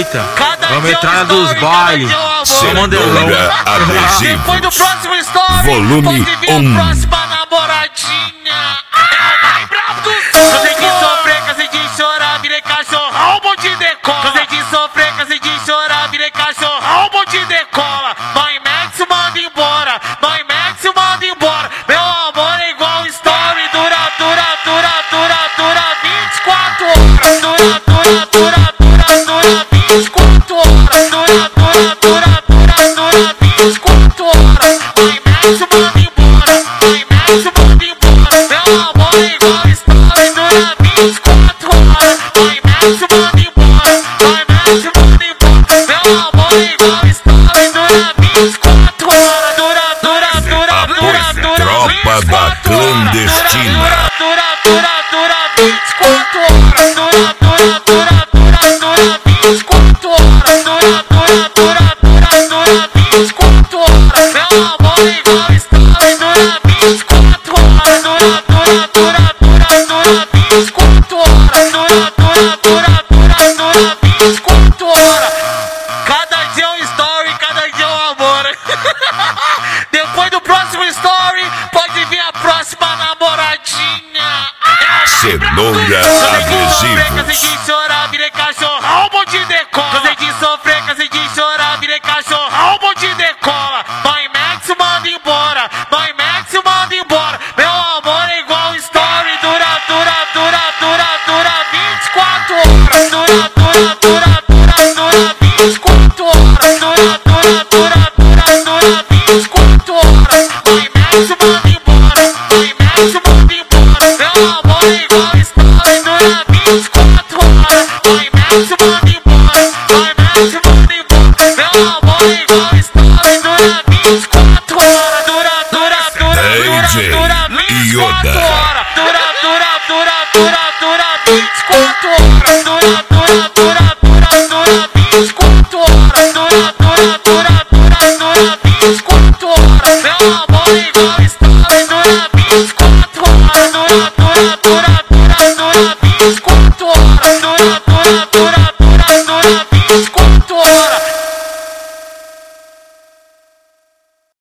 Eita, vamos entrar dos bailes. Cenoura Adesivos. Depois do próximo story, Volume pode vir 1. a próxima namoradinha. É o mais bravo do som. Cansei de sofrer, cansei de chorar, virei cachorrão, bom de decola. Cansei de sofrer, cansei de chorar, virei cachorrão, bom de decola. Mãe Max manda embora, mãe Max manda embora. Meu amor é igual story, dura 24 horas. Dura 24 horas. Dura 24 horas. Mãe Max manda embora, mãe Max manda embora. Meu amor é igual story, dura 24 horas. Mãe Max manda embora, mãe Max manda embora. Meu amor é igual story, dura 24 horas. Dura Tropa da Clandestina. Dura 24 horas. Dura 24 horas. Dura 24 horas. Meu amor é igual story, dura 24 horas. Dura 24 horas. Dura 24 horas. Cada dia é um story, cada dia é um amor. Depois do próximo story, pode vir a próxima namoradinha. Cenoura Adesivos. Cansei de chorar, virei cachorrão, bom de decola. Cansei de sofrer, cansei de chorar, virei cachorrão, bom de decola. Mãe Max manda embora, mãe Max manda embora. Meu amor é igual story, dura 24 horas. Dura 24 horas. Dura 24 horas. Mãe Max manda embora, mãe Max manda embora. Meu amor é igual story, dura 24 horas. Mãe Max manda embora, mãe Max manda embora. Meu amor é igual story, dura 24 horas. Dura 24 horas. Yoda. Dura